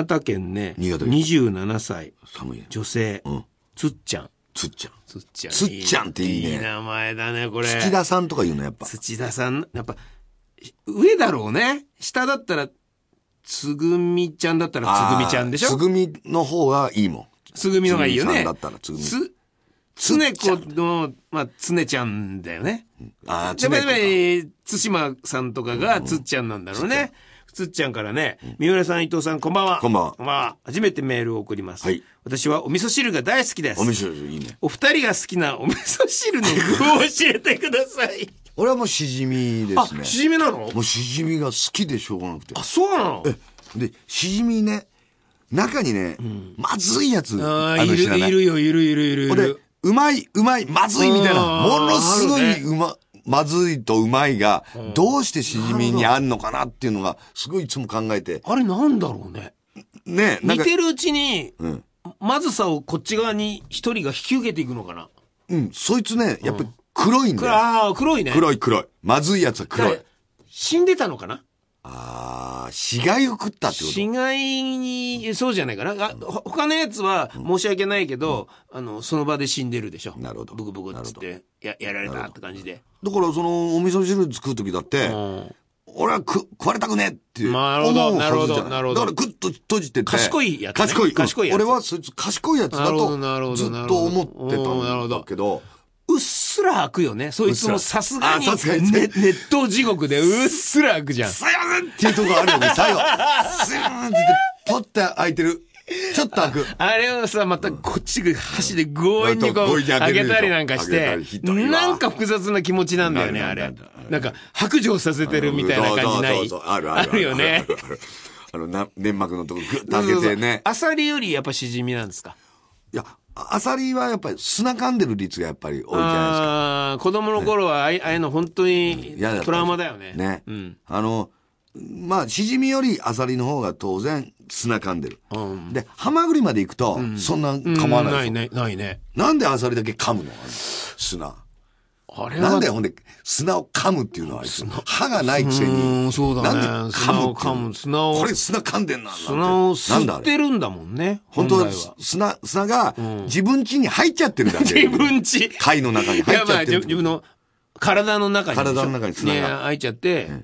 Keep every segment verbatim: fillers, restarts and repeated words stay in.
潟県ね、 新潟県にじゅうななさい。 寒いね。 女性。 うん。 つっちゃん。 つっちゃん。 つっちゃん。 つっちゃんっていいね。 いい名前だね、これ。 土田さんとか言うの、やっぱ。 土田さん、やっぱ、上だろうね。下だったら、つぐみちゃんだったらつぐみちゃんでしょ。 つぐみの方がいいもん。 つぐみの方がいいよね。 つぐみさんだったらつぐみ。 つ、つねこの、まあ、つねちゃんだよね。 ああ、つねこか。 やっぱり、つしまさんとかがつっちゃんなんだろうね。つっちゃんからね、三浦さん、伊藤さん、こんばんは。 こんばんは。 こんばんは。初めてメールを送ります。はい。私はお味噌汁が大好きです。 お味噌汁いいね。 お二人が好きなお味噌汁の具を教えてください。 俺はもうしじみですね。 あ、しじみなの？ もうしじみが好きでしょうがなくて。 あ、そうなの？ え、で、しじみね、中にね、うん、まずいやつ、 ああ、いる、いるよ、いる、いる、いる、いる。 で、うまい、うまい、まずいみたいな、ものすごいうま、まずいとうまいが、どうしてしじみにあんのかなっていうのが、すごいいつも考えて。 あれなんだろうね。 ね、 似てるうちに、うん、まずさをこっち側に一人が引き受けていくのかな。 うん、そいつね、やっぱり黒いんだよ。 ああ、黒いね。 黒い黒い。まずいやつは黒い。 死んでたのかな？ ああ、死骸を食ったってこと？ 死骸に、そうじゃないかな。あ、他のやつは申し訳ないけど、うん、あの、その場で死んでるでしょ。 なるほど。 ブクブクっつって、や、やられたって感じで。 だから、その、お味噌汁作るときだって、うん、俺はく、食われたくねって思うはずじゃない。 なるほど、なるほど。 だから、ぐっと閉じてて。 賢いやつ、ね。 賢い。 賢いやつ。 俺は、そいつ、賢いやつだと、ずっと思ってたんだけど、 うっすら開くよね。そいつもさすがに、ね、熱湯地獄でうっすら開くじゃん。 すいませんっていうところあるよね、最後。すいませんってポッて開いてる。ちょっと開く。 あれをさ、またこっちが箸で強引にこう、開けたりなんかして、なんか複雑な気持ちなんだよね、あれ。なんか、白状させてるみたいな感じない？ そうそうそう、あるある。 あるよね。 あの、粘膜のとこグッと開けてね。 アサリよりやっぱしじみなんですか？ いや、アサリはやっぱり砂噛んでる率がやっぱり多いじゃないですか。 ああ、子供の頃はああいうの本当にトラウマだよね。 ね。うん。あの、まあ、しじみよりアサリの方が当然砂噛んでる。うん、で、ハマグリまで行くと、うん、そんな噛まないでしょ、うん、ないね、ないね。なんでアサリだけ噛むの？砂。あれはなんでほんで砂を噛むっていうのはあいつ歯がないくせに。 うん、そうだね。 なんで噛むっていうの？砂を。これ砂噛んでんな。 砂を吸ってるんだもんね。 本当は砂、砂が自分家に入っちゃってるだけ。 自分家貝の中に入っちゃってる。 自分の体の中に。 体の中に砂が。 ね、入っちゃって。うん、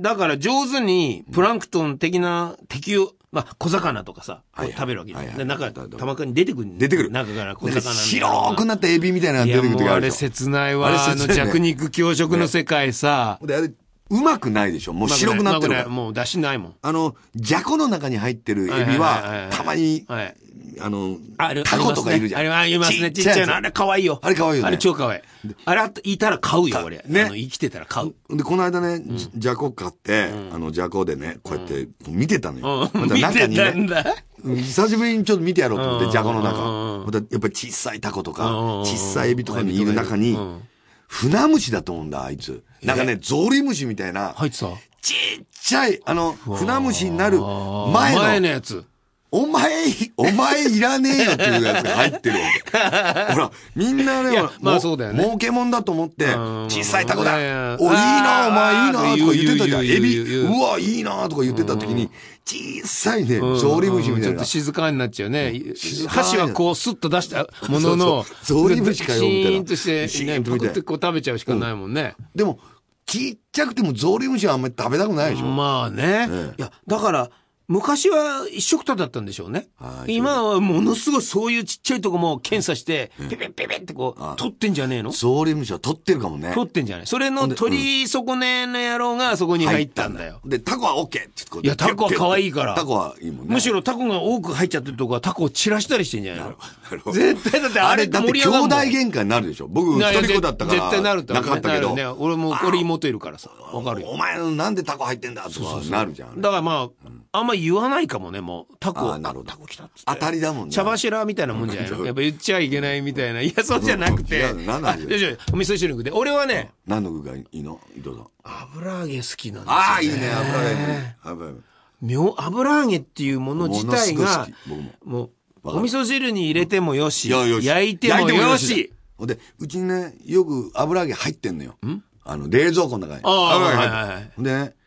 だから上手にプランクトン的な敵を、まあ、小魚とかさ、食べるわけで。で、中、たまかに出てくる。 出てくる。 中から小魚なん白くなったエビみたいなのが出てくる時ある。 あれ切ないわ。あの弱肉強食の世界さ。 で、あれ、うまくないでしょ。もう白くなってるから。 もう出汁ないもん。 あの、じゃこの中に入ってるエビは、たまに、あの、タコとかいるじゃん。 あれはありますね。ちっちゃいの。あれ可愛いよ。 あれ可愛いよね。 あれ超可愛い。あれいたら買うよ、俺。ね。生きてたら買う。 で、この間ね、じゃこ買って、あの、じゃこでね、こうやって見てたのよ。 見てたんだ。 久しぶりにちょっと見てやろうと思って、じゃこの中。やっぱり小さいタコとか、小さいエビとかにいる中に、船虫だと思うんだ、あいつ。なんかね、ゾウリムシみたいな。 入ってた？ ちっちゃい、あの、船虫になる前の。 前のやつ。 お前、お前いらねえよっていうやつが入ってるわけ。ほら、みんなね、 まあそうだよね。 儲けもんだと思って、小さいタコだ。お、いいな、お前いいな、とか言ってたじゃん。エビ、うわ、いいな、とか言ってた時に、小さいね、ゾウリムシみたいな。 ちょっと静かになっちゃうね。箸はこうスッと出したものの、 ゾウリムシかよ、みたいな。 シーンとして、ね、パクってこう食べちゃうしかないもんね。 でも、ちっちゃくてもゾウリムシはあんまり食べたくないでしょ。 まあね。いや、だから、昔は一食ただったんでしょうね。今はものすごいそういうちっちゃいとこも検査して、ペペペペってこう、取ってんじゃねえの？ ゾウリムシは取ってるかもね。 取ってんじゃない？それの取り損ねの野郎がそこに入ったんだよ。 で、タコはオッケーって言って。いや、タコは可愛いから。 タコはいいもんね。 むしろタコが多く入っちゃってるとこはタコを散らしたりしてんじゃないの？絶対だってあれだって兄弟喧嘩になるでしょ。僕一人っ子だったから。 絶対なるってなかったけど。 俺も、俺妹いるからさ。わかるよ。 お前なんでタコ入ってんだとかなるじゃん。 だからまあ、あんま言わないかもね、もう。タコ、タコ来たっつって。 当たりだもんね。 茶柱みたいなもんじゃないの？やっぱ言っちゃいけないみたいな。いや、そうじゃなくて。 違う、何なんで？ お味噌汁の具で。俺はね。 何の具がいいの？伊藤さん。 油揚げ好きなんですよね。 ああ、いいね、油揚げ。油揚げ。 妙、油揚げっていうもの自体が、もう、お味噌汁に入れてもよし、焼いてもよし。 で、うちにね、よく油揚げ入ってんのよ。あの、冷蔵庫の中に。 ああ、はいはいはい。 でね、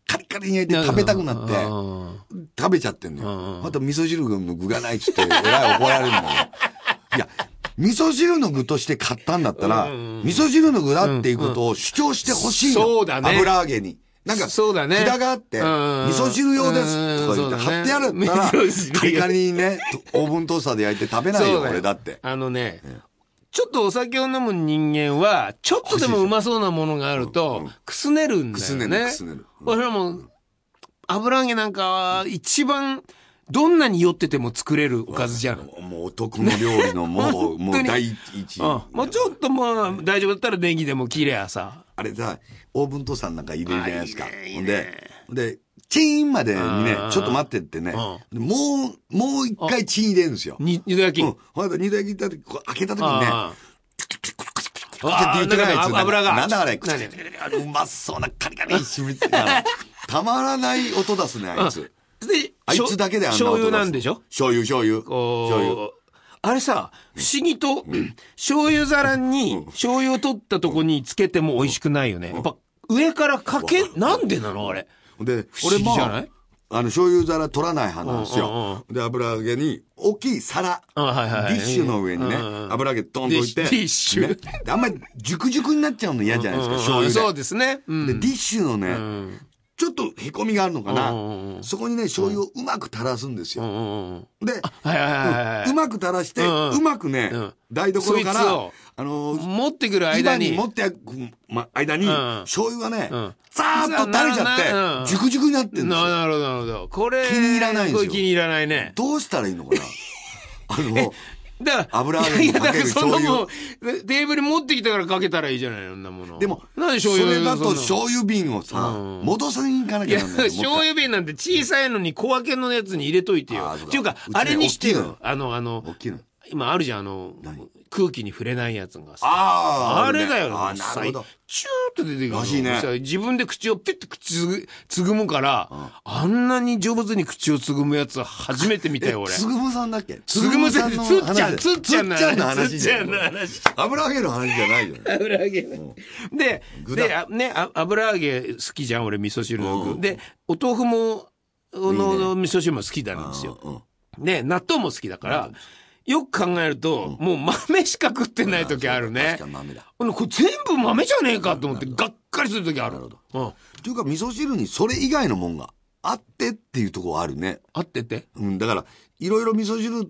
カリカリに焼いて食べたくなって、食べちゃってんのよ。また味噌汁の具がないっつって、えらい怒られるんだよ。いや、味噌汁の具として買ったんだったら、味噌汁の具だっていうことを主張してほしいの。 そうだね。 油揚げに。なんか、 そうだね。 札があって、味噌汁用ですとか言って貼ってあるったら、カリカリにね、オーブントースターで焼いて食べないよ、俺だって。 あのね、ちょっとお酒を飲む人間は、ちょっとでもうまそうなものがあると、くすねるんだよね。くすねる、くすねる。これはもう、油揚げなんかは一番、どんなに酔ってても作れるおかずじゃん。 もうお得の料理のもう、もう第一。 もうちょっとまあ大丈夫だったらネギでも切れやさ。 あれさ、オーブントースターなんか入れるじゃないですか。ほんで、で、チーンまでにね、ちょっと待ってってね、もう、もう一回チーン入れるんですよ。 二度焼き。うん。 ほんで、二度焼きって開けた時にね、 ああ、油が。 なんだあれ、あれうまそうなカリカリに染みついた。たまらない音出すね、あいつ。 で、 あいつだけであんな醤油なんでしょ？ 醤油、醤油。醤油。 あれさ、不思議と、醤油皿に醤油を取ったとこにつけても美味しくないよね。やっぱ上からかけ、なんでなのあれ。 で、 不思議じゃない？ あの、醤油皿取らない派なんですよ。で、油揚げに、大きい皿。ディッシュの上にね、油揚げドンと置いて。 ディッシュ。 あんまり、熟熟になっちゃうの嫌じゃないですか、醤油で。 そうですね。 で、ディッシュのね、ちょっと凹みがあるのかな。そこにね、醤油をうまく垂らすんですよ。で、うまく垂らして、うまくね、台所から、あの持ってくる間に。 持ってく間に、醤油がね、ザーッと垂れちゃって、熟々になってるんですよ。 なるほど、なるほど。これ、 気に入らないんですよ。 気に入らないね。 どうしたらいいのかなあの、 だから、 油揚げにかける醤油。もう、 テーブル持ってきたからかけたらいいじゃないの、そんなもの。 でも、 なんで醤油それだと醤油瓶をさ、戻さに行かなきゃなんない。 醤油瓶なんて小さいのに小分けのやつに入れといてよ。っていうか、あれにしてよ。あの、あの、今あるじゃん、あの、空気に触れないやつがさ。 ああ、あれだよ。 あ、なるほど。 チューッと出てくる。 らしいね。 自分で口をピュッと口つぐむから、あんなに上手に口をつぐむやつ初めて見たよ、俺。 つぐむさんだっけつぐむさんのつっちゃん、つっちゃんの話。 つっちゃんの話。 油揚げの話じゃないじゃん。 油揚げ。で、で、ね、油揚げ好きじゃん、俺、味噌汁の具。で、お豆腐も、の味噌汁も好きなんですよ。で、納豆も好きだから、よく考えると、もう豆しか食ってない時あるね。 確かに豆だ。 これ全部豆じゃねえかと思ってがっかりする時ある。なるほど。っていうか味噌汁にそれ以外のもんがあってっていうところあるね。 あってって？ うん、だから、いろいろ味噌汁って、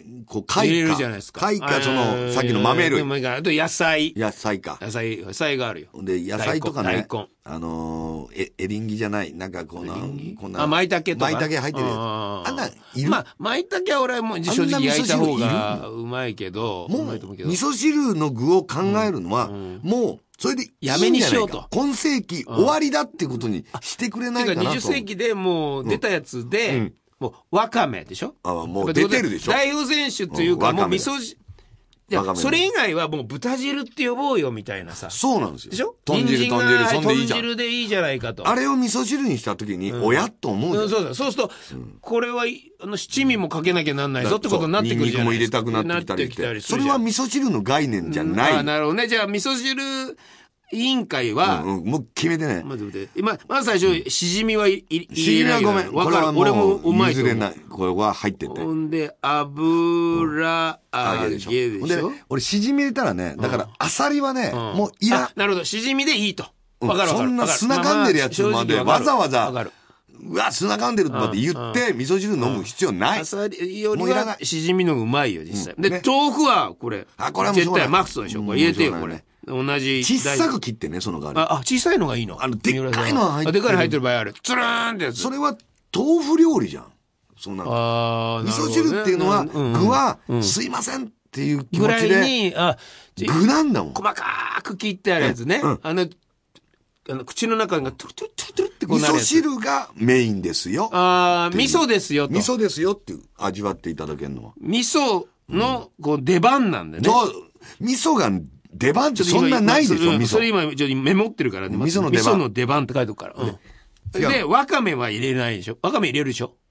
こう、貝か。 入れるじゃないですか。 貝か、その、さっきの豆類。 あと野菜。 野菜か。 野菜、野菜があるよ。 で、野菜とかね。 大根。 あのー、え、エリンギじゃない。なんかこんな、こんな。 あ、舞茸とか。 舞茸入ってるやつ。あんな、いる。 まあ、舞茸は俺はもう正直焼いた方がうまいけど。 もう、味噌汁の具を考えるのは、もう、それでいいんじゃないか。 やめにしようと。 今世紀終わりだってことにしてくれないかなと。 てかにじゅっ世紀でもう出たやつで、もう、わかめでしょ？ あ、もう出てるでしょ？ 代表選手というか、もう味噌汁。いや、それ以外はもう豚汁って呼ぼうよみたいなさ。 そうなんですよ。 でしょ？ 豚汁、豚汁、そんでいいじゃん。 豚汁でいいじゃないかと。 あれを味噌汁にしたときに、おやっと思うじゃん。 そうだ。そうすると、これは、あの、七味もかけなきゃなんないぞってことになってくるじゃないですか。 ニンニクも入れたくなってきたりして。それは味噌汁の概念じゃない。 あ、なるほどね。じゃあ、味噌汁、委員会は、 うんうん、もう決めてね。 まず、今、まず最初、しじみはい入れない。 しじみはごめん。 わかる。俺もうまいと思う。 譲れない。これは入ってて。 ほんで、油揚げでしょ。で、 俺しじみ入れたらね、だから、アサリはね、もういや。 なるほど。しじみでいいと。わかるわかる。 そんな砂噛んでるやつまで、わざわざ、うわ、砂噛んでるとかって言って、味噌汁飲む必要ない。 アサリよりは、しじみのうまいよ、実際。で、豆腐は、これ。 あ、これは絶対マックスでしょ。これ入れてよ、これ。同じ。 小さく切ってね、その代わり。 あ、小さいのがいいの？ あの、でっかいのは入ってる。 でっかいの入ってる場合ある。つるーんってやつ。 それは豆腐料理じゃん。そんなの。 ああ、 味噌汁っていうのは、具は、すいませんっていう気持ちで。ぐらいに、あ、具なんだもん。 細かく切ってあるやつね。あの、あの、口の中がトゥルトゥルトゥルトゥルってこうなるやつ。 味噌汁がメインですよ。 ああ、味噌ですよと。 味噌ですよっていう味わっていただけるのは。 味噌の、こう、出番なんだよね。 そう、味噌が、出番ってそんなないでしょ、味噌。 それ今、ちょっとメモってるからね。 味噌の出番。 味噌の出番って書いておくから。うん。で、わかめは入れないでしょ？わかめ入れるでしょ？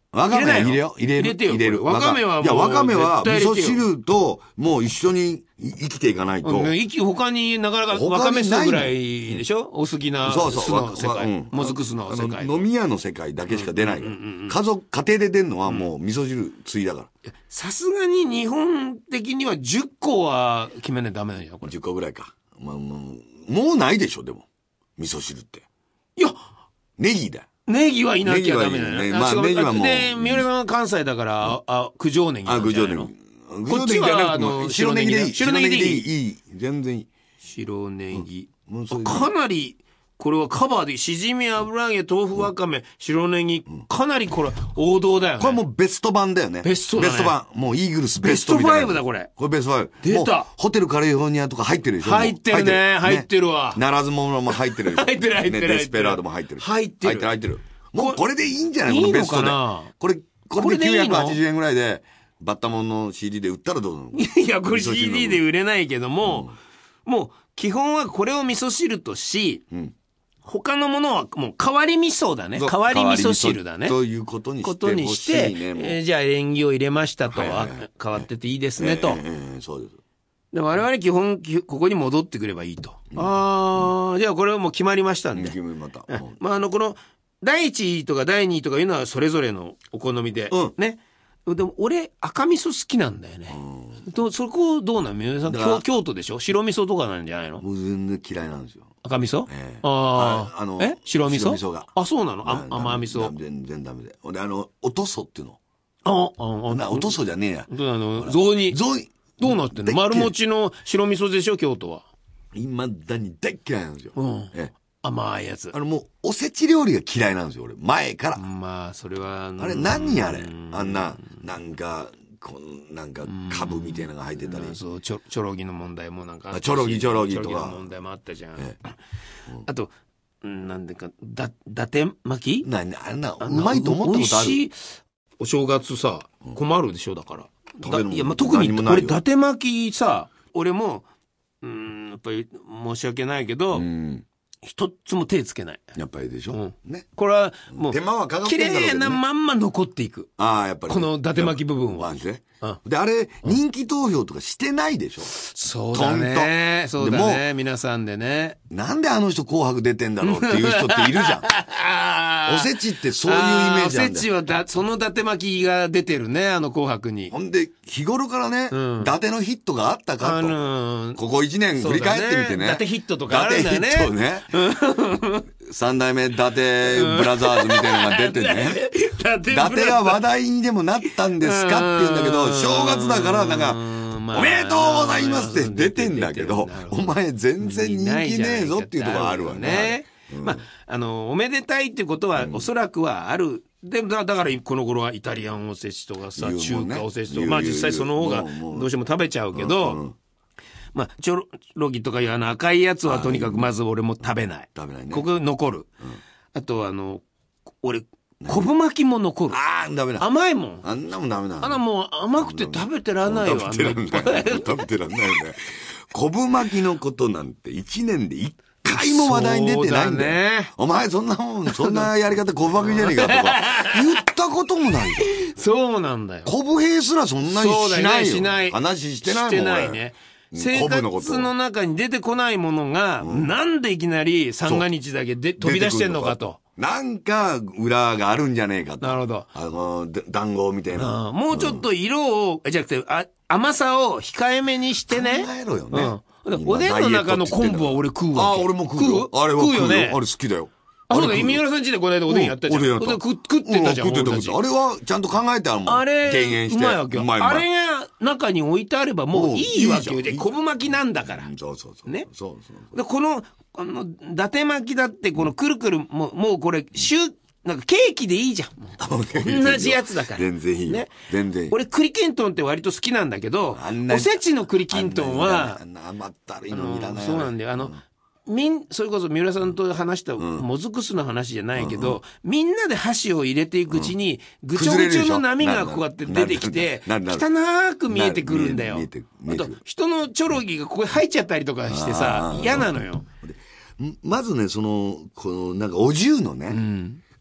わかめは入れよ。入れる。 入れてよ。 入れる。 わかめはもう。 いや、わかめは味噌絶対入れてよ汁ともう一緒に生きていかないと。 うん、生き、他になかなかわかめ酢ぐらいでしょ、お好きなそうそう酢の世界。 うん、 もずく酢の世界。 飲み屋の世界だけしか出ないから。家族、家庭で出るのはもう味噌汁ついだから。 さすがに日本的にはじゅっこは決めないとダメなんよ、これ。 じゅっこぐらいか。まあ、もう、もうないでしょ、でも。味噌汁って。 いや、 ネギだよ。 ネギはいなきゃダメだよね。 まあネギはもう。 で、三浦さんは関西だから、あ、九条ネギ。 あ、九条ネギ。 こっちは、あの、 白ネギでいい。 白ネギでいい。 いい。全然いい。 白ネギ。かなり、これはカバーで、しじみ、油揚げ、豆腐、わかめ、白ネギ、かなりこれ、王道だよね。 これもうベスト版だよね。 ベストだね。 ベスト版。もうイーグルスベストファイブだ、これ。 これベストファイブ。 出た。 ホテルカリフォルニアとか入ってるでしょ。 入ってるね。入ってるわ。 ならず者も入ってるでしょ。 入ってる、入ってる。 デスペラードも入ってる。 入ってる。 入ってる、入ってる。もうこれでいいんじゃないこのベストで。これ、これできゅうひゃくはちじゅうえんぐらいで、バッタモンの シーディー で売ったらどうなの？ いや、これ シーディー で売れないけども、もう、基本はこれを味噌汁とし、他のものはもう代わり味噌だね。代わり味噌汁だね。 ということにしてことにして、えー、じゃあエリンギを入れましたと、はいはいはい、変わってていいですねと。 えー、そうです。 で我々基本、ここに戻ってくればいいと。うん、ああ、じゃあこれはもう決まりましたんで。 決まりました。 まあ、あの、この、だいいちいとかだいにいとかいうのはそれぞれのお好みで。うん、ね。でも俺、赤味噌好きなんだよね。うん、とそこどうなん？三浦さん京、京都でしょ？白味噌とかなんじゃないの？ もう全然嫌いなんですよ。 赤味噌？ ええ、 ああ。あの、え白味噌？ 白味噌が。 あ、そうなの？あ甘味噌。 全然ダメで。俺、あの、おとそっていうの。 ああ、あな、おとそじゃねえや。 あの、雑煮。 雑煮。 どうなってんの？丸餅の白味噌でしょ、京都は。 未だに大嫌いなんですよ。 うん。 ええ、 甘いやつ。 あの、もう、おせち料理が嫌いなんですよ、俺。前から。 まあ、それは、 あれ、何あれあんな、なんか、こんなんか、株みたいなのが入ってたり。 そう、ちょ、ちょろぎの問題もなんかあったし。 ちょろぎちょろぎとか。 ちょろぎの問題もあったじゃん。ええ、あと、なんでか、だ、だて巻きな、あんな、うまいと思ったことある。 美味しい。お正月さ、困るでしょ、だから。 食べるもん。 いや、まあ、特に、俺、だて巻きさ、俺も、うん、やっぱり、申し訳ないけど、うん一つも手つけない。 やっぱりでしょ、うん、ね。 これはもう、 手間はかかってんだろうけどね、綺麗なまんま残っていく。 ああ、やっぱり、 ね。この伊達巻き部分は。 ね。うん、で、あれ、人気投票とかしてないでしょ、うん、 そうだね。そうだね。皆さんでね。 なんであの人紅白出てんだろうっていう人っているじゃん。おせちってそういうイメージなんだよ。おせちはだ、その伊達巻きが出てるね、あの紅白に。 ほんで、日頃からね、うん、伊達のヒットがあったかと。あのー、ここ一年振り返ってみてね。 伊達ヒットとかあるんだよね。 伊達ヒットね。三代目伊達ブラザーズみたいなのが出てね。伊達が話題にでもなったんですかって言うんだけど、正月だからなんか、おめでとうございますって出てんだけど、お前全然人気ねえぞっていうところがあるわね。 まあ、あの、おめでたいってことはおそらくはある。でもだからこの頃はイタリアンおせちとかさ、中華おせちとか、まあ実際その方がどうしても食べちゃうけど、まあ、ちょろぎとかいうあの赤いやつはとにかくまず俺も食べない。 食べないね。 ここ残る。うん、あとあの、俺、昆布巻きも残る。 ああ、ダメだ。 甘いもん。 あんなもんダメだ。 あんなもう甘くて食べてらんないよ。 食べてらんない。食べてらんないよね。昆布巻きのことなんて一年で一回も話題に出てないんだよ。ね、お前そんなもん、そんなやり方昆布巻きじゃねえかとか言ったこともないじゃん。 そうなんだよ。 昆布兵すらそんなにしないよ。 しない。 話してないもん。 してないね。生活の中に出てこないものが、うん、なんでいきなり三が日だけで飛び出してんのかと。 なんか裏があるんじゃねえかと。 なるほど。 あの、団子みたいな。 もうちょっと色を、じゃなくて、あ、甘さを控えめにしてね。 考えろよね。 うん、おでんの中の昆布は俺食うわけ。 あ、俺も食うよ。あれは食うよね。あれ好きだよ。 あ、そうだ、三浦さん家でこの間おでんやったじゃん。おでん食ってたじゃん。 食ってた、食ってた。あれはちゃんと考えてあるもん。 あれ、 減塩して。 うまいわけよ。あれが中に置いてあればもういいわけよ。で、昆布巻きなんだから。 そうそうそう。 ね。 そうそう。 で、この、あの、伊達巻きだって、このくるくる、もう、もうこれ、シュなんかケーキでいいじゃん。同じやつだから。 全然いい。ね。全然いい。 俺、栗きんとんって割と好きなんだけど、おせちの栗きんとんは、 甘ったるいのいらない。 そうなんだよ。あの、みん、それこそ三浦さんと話したもずく酢の話じゃないけど、みんなで箸を入れていくうちに、ぐちょぐちょの波がこうやって出てきて、汚く見えてくるんだよ。あと、人のちょろぎがここに入っちゃったりとかしてさ、嫌なのよ。 まずね、その、この、なんかお重のね、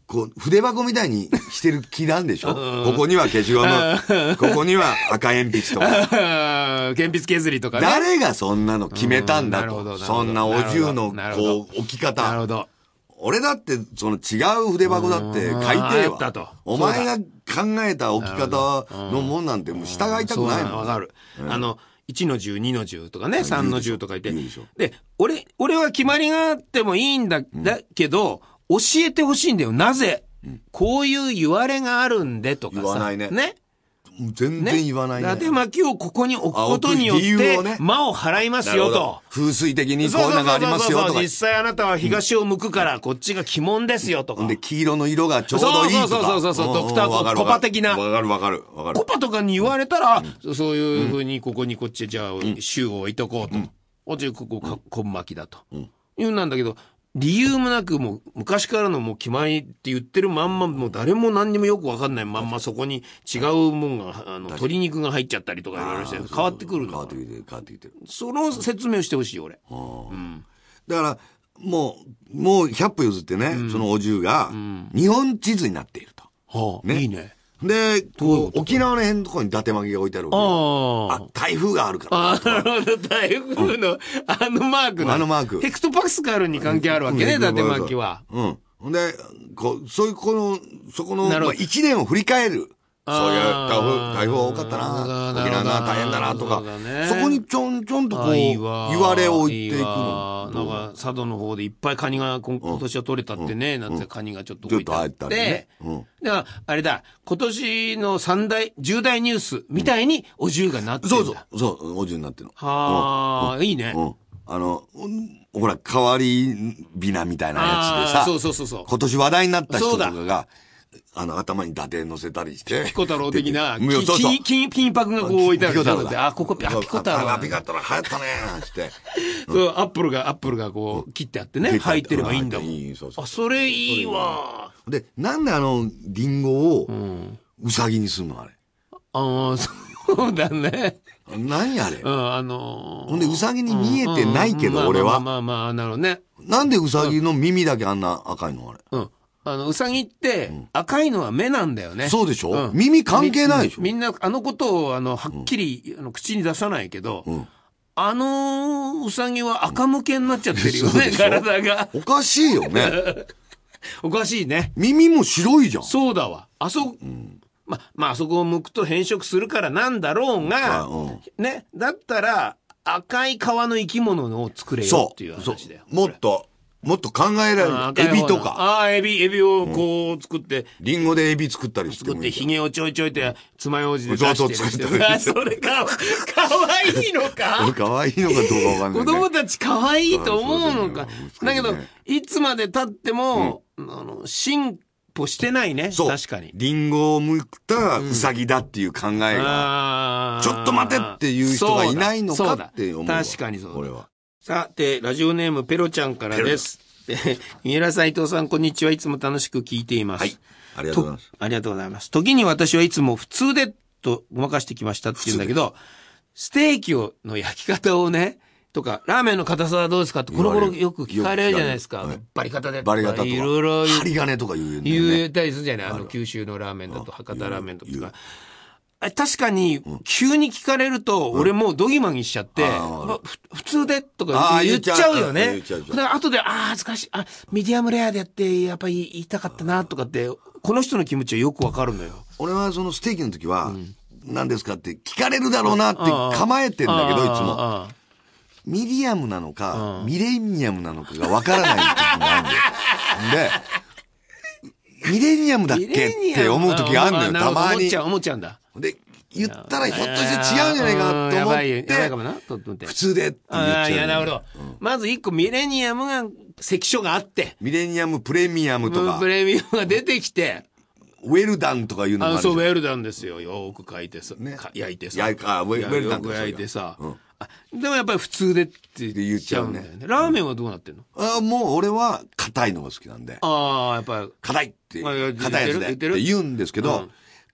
こう、筆箱みたいにしてる気なんでしょここには消しゴム、ここには赤鉛筆とか。 鉛筆削りとかね。 誰がそんなの決めたんだと。そんなお重の、こう、置き方。 なるほど。 俺だって、その違う筆箱だって書いてえわ。お前が考えた置き方のもんなんてもう従いたくないもん。 わかる。あの、いちのじゅう、にのじゅうとかね、さんのじゅうとか言って。で、俺、俺は決まりがあってもいいんだ、だけど、教えてほしいんだよ。なぜ、こういう言われがあるんでとかさ。 言わないね。 ね。 全然言わないね。 伊達巻きをここに置くことによって、魔を払いますよと。 風水的にこういうのがありますよとか。 実際あなたは東を向くから、こっちが鬼門ですよとか。 で、黄色の色がちょうどいいとか。 そうそうそうそう、ドクターコパ的な。 わかるわかるわかる。 コパとかに言われたら、そういうふうにここにこっちじゃあ、州を置いとこうと。おじここ、根巻きだと。いうんなんだけど、理由もなくもう昔からのもう決まりって言ってるまんまもう誰も何にもよくわかんないまんまそこに違うもんがあの鶏肉が入っちゃったりとかいろいろして変わってくるの。 変わってきてる変わってきてる。 その説明をしてほしい俺。うん、だからもうもうひゃっぽ譲ってね、うん、そのお重が日本地図になっていると。 はあ、ね、いいね。 で、沖縄の辺のところに伊達巻きが置いてあるわけ。ああ、台風があるから。 ああ、なるほど。台風の、あのマークの。 あのマーク。 ヘクトパスカルに関係あるわけね、伊達巻きは。 うん。で、こう、そういう、この、そこの、まあ、一年を振り返る。そういう台風、台風多かったな、沖縄な、大変だな、とか、そこにちょんちょんとこう、言われを言っていくの。 なんか、佐渡の方でいっぱいカニが今年は取れたってね、なんてカニがちょっと置いてあって。だから、あれだ、今年の三大、重大ニュースみたいにお重がなってるんだ。 そうそう、そう、お重になってるの。 はあ、いいね。 あの、ほら、変わりびなみたいなやつでさ、 そうそうそうそう。 今年話題になった人とかが、あの、頭に伊達乗せたりして。 ピコ太郎的な、金、金箔がこう置いてある。ピコ太郎あ、ここ、あ、ピコ太郎。 あ、ピコ太郎流行ったねーって。 そう、アップルが、アップルがこう、切ってあってね、入ってればいいんだもん。あ、それいいわ。 で、なんであの、リンゴを、うさぎにすんのあれ。 ああ、そうだね。 何あれうん、あのほんで、うさぎに見えてないけど、俺は。 まあまあ、なるほどね。 なんでうさぎの耳だけあんな赤いのあれ。 うん。あの、うさぎって、赤いのは目なんだよね。 そうでしょ、うん、耳関係ないでしょみんな、あのことを、あの、はっきり、うん、あの口に出さないけど、うん、あのうさぎは赤向けになっちゃってるよね、体が。 おかしいよね。 おかしいね。 耳も白いじゃん。 そうだわ。あそ、うん、ま、まあ、あそこを向くと変色するからなんだろうが、うん、ね、だったら、赤い皮の生き物を作れよっていう話だよ。 もっと、もっと考えられる。エビとか。 ああ、エビ、エビをこう作って。 リンゴでエビ作ったりして。 作って、髭をちょいちょいって、爪楊枝で出してる。そうそう、あ、それか、かわいいのかかわいいのかどうかわかんない。 子供たちかわいいと思うのか。だけど、いつまで経っても、あの、進歩してないね。確かに。 リンゴを剥いたウサギだっていう考えが、ちょっと待てっていう人がいないのかって思う。 確かにそう。 これは。 さて、ラジオネームペロちゃんからです。三浦さん、伊藤さん、こんにちは。いつも楽しく聞いています。 はい。ありがとうございます。 ありがとうございます。時に私はいつも普通でとごまかしてきましたって言うんだけど、ステーキをの焼き方をね、とか、ラーメンの硬さはどうですかってこの頃よく聞かれるじゃないですか。バリ方で。 バリ方とか。 いろいろ。 針金とか言う言うたりするじゃない。あの、九州のラーメンだと、博多ラーメンとか。確かに、急に聞かれると、俺もうドギマギしちゃって、普通でとか言っちゃうよね。だから後で、ああ、恥ずかしい、あ、ミディアムレアでやって、やっぱり言いたかったな、とかって、この人の気持ちはよくわかるのよ。 俺はそのステーキの時は、何ですかって聞かれるだろうなって構えてんだけど、いつも。ミディアムなのか、ミレニアムなのかがわからない時があるんだよ。で、ミレニアムだっけって思う時があるのよ、たまに。 思っちゃう、思っちゃうんだ。 で、言ったらひょっとして違うんじゃないかなと思って。やばい、やばいかもな、と思って。普通でって言っちゃう。ああ、いや、なるほど。 まず一個ミレニアムが関所があって。 ミレニアム、プレミアムとか。 プレミアムが出てきて。 ウェルダンとかいうのがある。 あ、そう、ウェルダンですよ。よく書いてさ。ね。焼いてさ。 焼いか、ウェルダンとか。 焼いてさ。でもやっぱり普通でって言っちゃうんだよね。ラーメンはどうなってんの？ ああ、もう俺は硬いのが好きなんで。 ああ、やっぱり。 硬いって。硬いやつでって言うんですけど、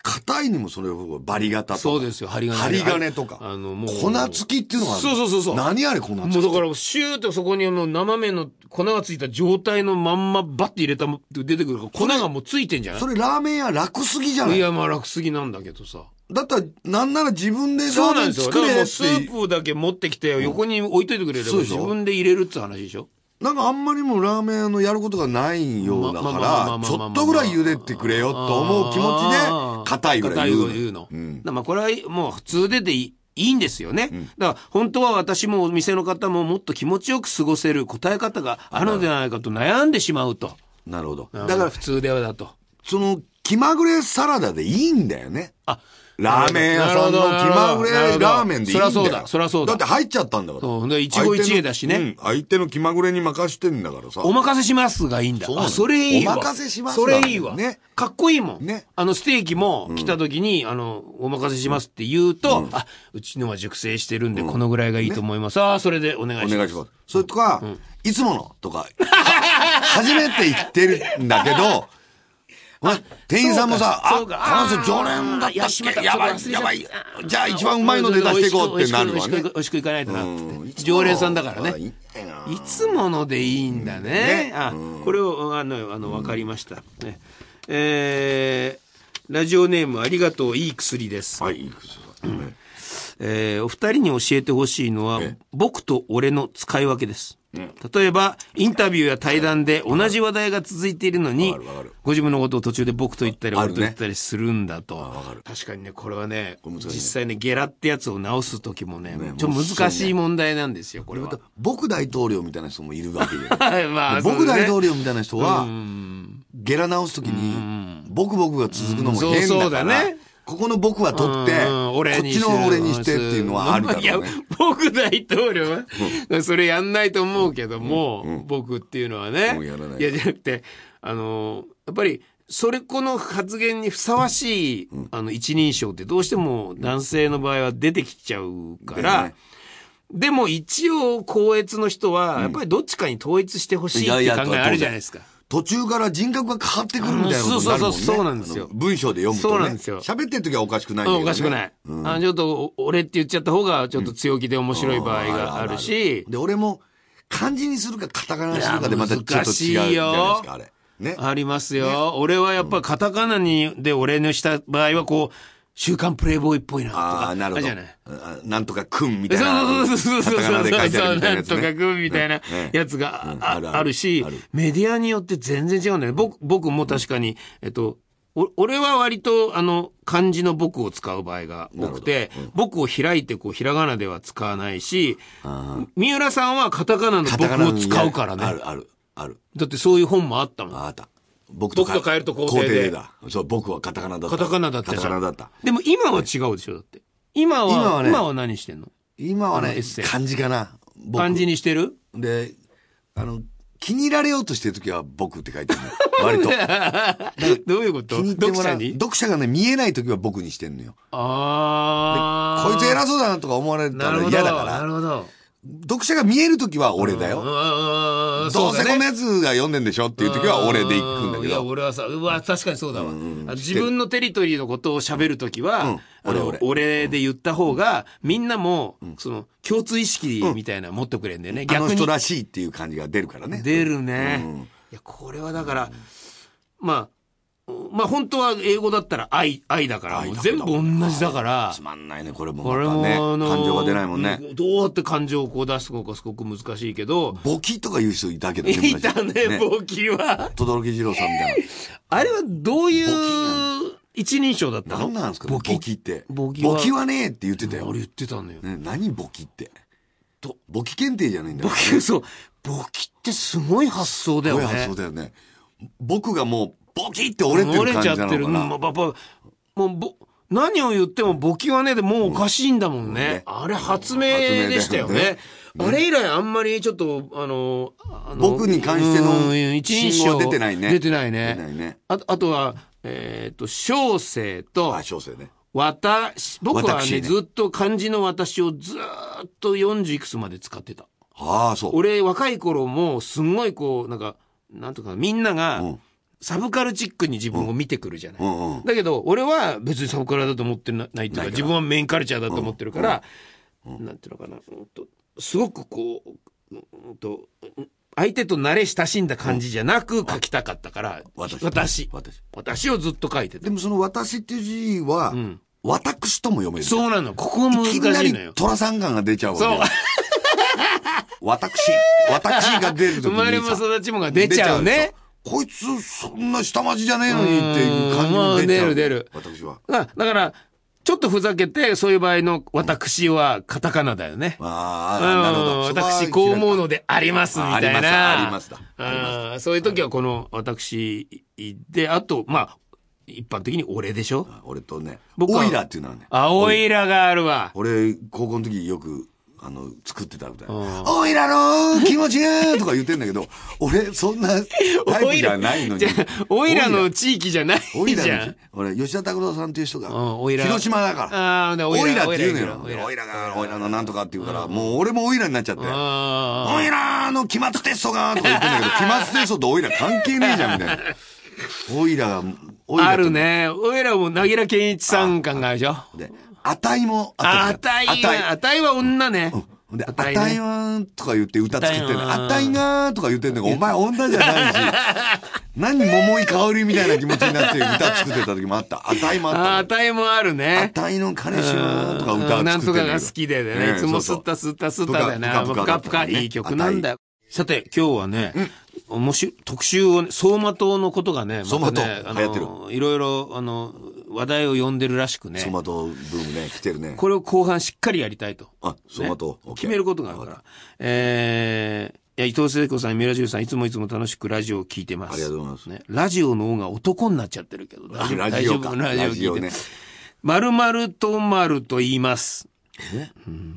硬いにもそれをバリ型とか。 そうですよ、針金。 針金とか。 あの、もう。 粉付きっていうのがある。 そうそうそうそう。 何あれ粉付き。 もうだから、シューってそこにもう生麺の粉がついた状態のまんまバッて入れた、出てくるから、粉がもうついてんじゃない？ それラーメン屋楽すぎじゃない？ いや、まあ楽すぎなんだけどさ。 だったら、なんなら自分でラそうなんーメン作れって。 ですよ。だからもうスープだけ持ってきて、横に置いといてくれれば自分で入れるって話でしょ？ なんかあんまりもラーメン屋のやることがないようだから、ちょっとぐらい茹でてくれよと思う気持ちで、硬いぐらい言うの。 言うの。うん、まあこれはもう普通ででいい。いいんですよね、うん。だから本当は私もお店の方ももっと気持ちよく過ごせる答え方があるのではないかと悩んでしまうと。 なるほど。 だから普通ではだと。 その気まぐれサラダでいいんだよね。あ、ラーメン屋さんの気まぐれラーメンでいいんだよ。 そりゃそうだ、そりゃそうだ。 だって入っちゃったんだから。 そう。で、一期一会だしね。 うん。相手の気まぐれに任してんだからさ。 お任せしますがいいんだ。あ、それいいわ。 お任せしますそれいいわ。 ね。 かっこいいもん。 ね。 あの、ステーキも来た時に、うん、あの、お任せしますって言うと、うん、あ、うちのは熟成してるんで、このぐらいがいいと思います。うんね、ああ、それでお願いします。お願いします。 それとか、うん、いつものとか、初めて言ってるんだけど、店員さんもさ、あ、あの人常連だったっけ？やばい、やばい。じゃあ一番うまいので出していこうってなるわね。 美味しくいかないとな。常連さんだからね。いつものでいいんだね。あ、これを、あの、あの、わかりました。ね。えー、ラジオネームありがとう、いい薬です。 はい、いい薬だね。 えー、お二人に教えてほしいのは、僕と俺の使い分けです。例えば、インタビューや対談で同じ話題が続いているのに、ご自分のことを途中で僕と言ったり、俺と言ったりするんだと。確かにね、これはね、実際ね、ゲラってやつを直すときもね、ちょっと難しい問題なんですよ、これは。 僕大統領みたいな人もいるわけよ。まあ、僕大統領みたいな人は、ゲラ直すときに、僕僕が続くのも変だから、ここの僕は取って、こっちの俺にしてっていうのはあるだろうね。いや、 僕大統領は、それやんないと思うけども、僕っていうのはね。いや、じゃなくて、あの、やっぱり、それこの発言にふさわしい、あの、一人称ってどうしても男性の場合は出てきちゃうから、でも一応、高越の人は、やっぱりどっちかに統一してほしいって考えあるじゃないですか。 途中から人格が変わってくるみたいなことになるもんね。 そうそうそう、そうなんですよ。 文章で読むとね。そうなんですよ。喋ってる時はおかしくないんだけどね。 おかしくない。うん、あちょっと、俺って言っちゃった方が、ちょっと強気で面白い場合があるし。 で、俺も、漢字にするかカタカナにするかでまたちょっと違うじゃないですか、あれ。ね。 ありますよ。ね、俺はやっぱカタカナに、で俺のした場合はこう、週刊プレイボーイっぽいなとか。ああ、 なるほど。 じゃない。 なんとかくんみたいな。 そうそうそうそう。 カタカナで書いてあるみたいなやつ、ね。 なんとかくんみたいなやつがあるし、メディアによって全然違うんだよね。僕、僕も確かに、えっと、お俺は割と、あの、漢字の僕を使う場合が多くて、うん、僕を開いて、こう、ひらがなでは使わないし、三浦さんはカタカナの僕を使うからね。 ある、ある、ある。 だってそういう本もあったもん。 あった。僕と変えると肯定で。 だ。そう、僕はカタカナだった。 カタカナだったじゃん。 カタカナだった。 でも今は違うでしょ、だって。今は、今はね、今は何してんの？ 今はね、漢字かな。 漢字にしてる？ で、あの、気に入られようとしてるときは僕って書いてるの。割と。 どういうこと？ 気に入ってもらう。読者がね、見えないときは僕にしてんのよ。 ああ。こいつ偉そうだなとか思われたら嫌だから。 なるほど。 読者が見えるときは俺だよ。どうせこのやつが読んでんでしょっていうときは俺で行くんだけど。 いや、俺はさ、うわ、確かにそうだわ。自分のテリトリーのことを喋るときは、俺、俺。俺で言った方が、みんなも、その、共通意識みたいなの持ってくれるんだよね。 逆に。あの人らしいっていう感じが出るからね。 出るね。いや、これはだから、まあ、まあ本当は英語だったら愛、愛だから、もう全部同じだから。 つまんないね、これも。これも、ね、感情が出ないもんね。 どうやって感情をこう出すのかすごく難しいけど。 ボキとか言う人いたけどね。 いたね、ボキは。 轟二郎さんみたいな。 あれはどういう一人称だったの？ 何なんですかボキって。 ボキは。ボキはねえって言ってたよ。 俺言ってたのよ。 ね、何ボキって。と、ボキ検定じゃないんだよ。 ボキ、そう。ボキってすごい発想だよね。 すごい発想だよね。僕がもう、ボキって折れてる感じなのかな。折れちゃってる。 もう、パパ、もう、ぼ、何を言ってもボキはねでもうおかしいんだもんね。うんね、あれ発明でしたよね。ねあれ以来あんまりちょっと、あの、あの僕に関しての信号出てないね。 出てないね。出てないね。あと、あとは、えっ、ー、と、小生と、 あ、小生ね。 私、僕はね、ねずっと漢字の私をずっとよんじゅういくつまで使ってた。 ああ、そう。 俺、若い頃も、すんごいこう、なんか、なんとか、みんなが、うんサブカルチックに自分を見てくるじゃない。 うんうん、 だけど、俺は別にサブカルだと思ってないっていうか、自分はメインカルチャーだと思ってるから、うんうん、なんていうのかな、うんと、すごくこう、うんと、相手と慣れ親しんだ感じじゃなく書きたかったから、うん、私私。私。私をずっと書いてた。 でもその私っていう字は、うん、私とも読める。 そうなの。ここ難しいのよ。いきなり虎さん感が出ちゃうわけ。 そう。 私、私が出るときに生まれも育ちもが出ちゃうね。 こいつ、そんな下町じゃねえのにっていう感じが出ちゃう。 出る出る。 私は。 だから、ちょっとふざけて、そういう場合の私はカタカナだよね。 ああ、なるほど。 私こう思うのでありますみたいな。 あります、あります。 そういう時はこの私で、あと、まあ、一般的に俺でしょ。 俺とね、オイラっていうのはね。 あ、オイラがあるわ。 俺、高校の時よく、あの、作ってたみたいな。オイラの気持ちがとか言ってんだけど、俺、そんなタイプじゃないのに。 オイラの地域じゃないじゃん。 俺、吉田拓郎さんっていう人が、広島だから。オイラって言うのよ。オイラが、オイラのなんとかって言うから、もう俺もオイラになっちゃって。オイラの期末テストがとか言ってんだけど、期末テストとオイラ関係ねえじゃん、みたいな。オイラが、 オイラ。あるね。オイラも、なぎら健一さん感があるでしょ。 で、あたいもあった。あたいは、あたいは女ね。 で、あたいはとか言って歌作ってんの。あたいがとか言ってんのが、お前女じゃないし、何桃井かおりみたいな気持ちになって歌作ってた時もあった。あたいもあった。 あたいもあるね。 あたいの彼氏はとか歌作ってる。 なんとかが好きでね。いつもスッタスッタスッタだよね。ぷかぷかいい曲なんだよ。さて、今日はね、面白い、特集をね、走馬灯のことがね、 走馬灯、流行ってる。 いろいろ、あの、話題を呼んでるらしくね。 走馬灯ブームね、来てるね。 これを後半しっかりやりたいと。 あ、走馬灯。 決めることがあるから。えー、いや、伊藤聖子さん、三浦淳さん、いつもいつも楽しくラジオを聞いてます。 ありがとうございます。 ね、ラジオの方が男になっちゃってるけど、 大丈夫。ラジオか。 ラジオ聞いて。〇〇と〇と言います。 え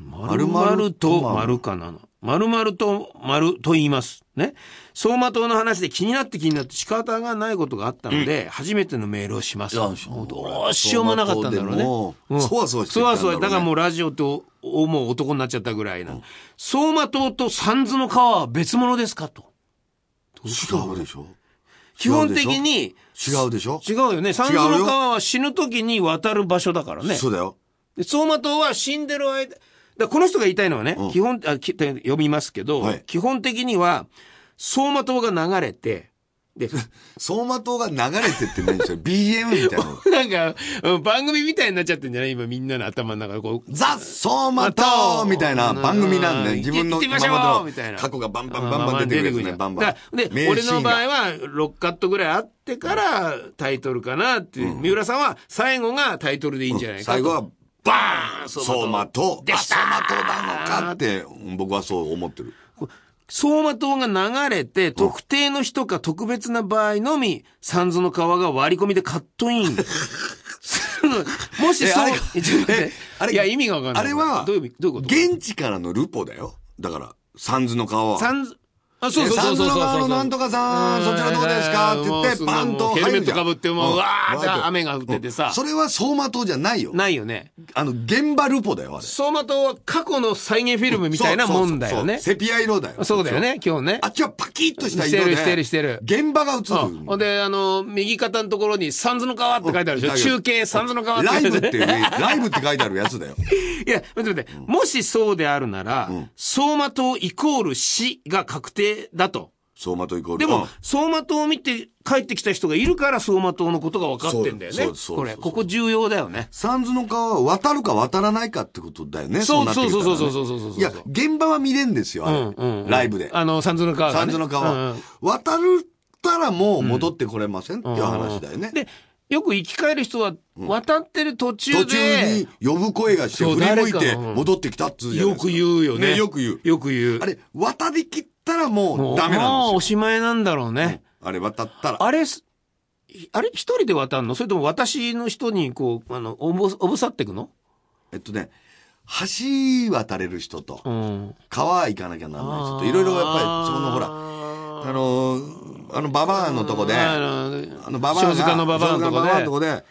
〇〇と〇かなの。〇〇と〇と言います。ね。走馬灯の話で気になって気になって仕方がないことがあったので、うん、初めてのメールをします。どうしようもなかったんだろうね。 うん、そわそわしてたんだろうね。そわそわ。 だからもうラジオと思う男になっちゃったぐらいな。うん、走馬灯と三途の川は別物ですかと。 違うでしょ。 基本的に。 違うでしょ。 違うよね。三途の川は死ぬ時に渡る場所だからね。 そうだよ。 で走馬灯は死んでる間、だこの人が言いたいのはね、うん、基本あき読みますけど、はい、基本的には走馬灯が流れて、で走馬灯が流れてって何ですよビージーエム みたいななんか、うん、番組みたいになっちゃってんじゃない今みんなの頭の中でこうザ・走馬灯みたいな番組なんで、自分の今までの過去がバンバンバンバン出てくるんですね。バンバンで俺の場合はろっカットぐらいあってからタイトルかなっていう、うん、三浦さんは最後がタイトルでいいんじゃないかと、 うん、最後はバーン走馬灯でした走馬灯なのかって僕はそう思ってる。 走馬灯が流れて特定の人か特別な場合のみ三途の川が割り込みでカットインもしそうえあれいや意味がわかんない。 あれはどういうどういうこと？ 現地からのルポだよ。だから三途の川は三あ、そうそうそうそうそう。 三途の川のなんとかさん、そちらどうですかって言って、バンとヘルメットかぶって、もう、わーって雨が降っててさ。 それは走馬灯じゃないよ。 ないよね。 あの、現場ルポだよ、あれ。 走馬灯は過去の再現フィルムみたいなもんだよね。 セピア色だよ。 そうだよね、今日ね。 あっちはパキッとした色で。 してるしてるしてる。 現場が映る。 ほんで、あの、右肩のところに三途の川って書いてあるでしょ。中継三途の川って書いてある。ライブってね、ライブって書いてあるやつだよ。 いや、待って待って。もしそうであるなら、走馬灯イコール死が確定だと。 走馬灯イコール。 でも、走馬灯を見て帰ってきた人がいるから走馬灯のことが分かってんだよね。これ、ここ重要だよね。 三途の川は渡るか渡らないかってことだよね。 そうそうそうそうそうそうそうそう。 いや、現場は見れんですよ、あれ。うんうんうん、ライブで。 あの、三途の川が、ね。 三途の川。うんうん、渡るったらもう戻ってこれません、うん、っていう話だよね。 で、よく生き返る人は、渡ってる途中で、うん、 途中に呼ぶ声がして振り向いて戻ってきたっつうじゃないですか。 よく言うよね。 ね、よく言う。 よく言う。 あれ、渡りきったらもうダメなんですよ。 もうおしまいなんだろうね。 うん、あれ渡ったら。 あれ、あれ一人で渡るの？それとも私の人にこう、あの、おぶ、おぶさっていくの？ えっとね、橋渡れる人と、うん、川行かなきゃならない人と、いろいろやっぱり、そのほら、あの、あの、ババアのとこで、あの、ババアが、 小塚のババアのとこで、 とこで